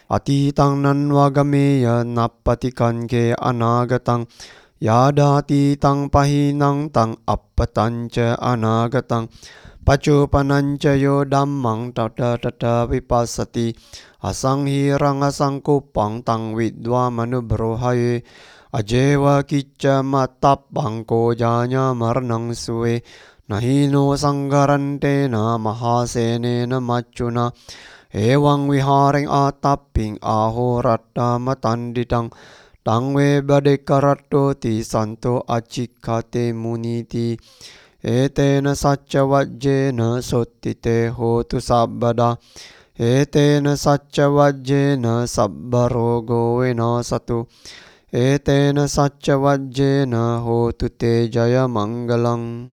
Atitang nanwagameya nappatikanke anagatang yadaatitang pahinang tang appatanca anagatang pacupananca yo dhammang tata tata vipassati asanghirang asangkupang tang vidva manubrohaye ajewa kicca matappang kojanya marnang suwe nahino sanggarantena mahasenena macuna ewang viharing atapping ahoratta matanditang tangwe badekaratto ti santo acikate muniti etena sacca vajjena sottite hotu sabbada etena sacca vajjena sabbarogo vinasatu etena sacca vajjena hotu te jaya mangalang.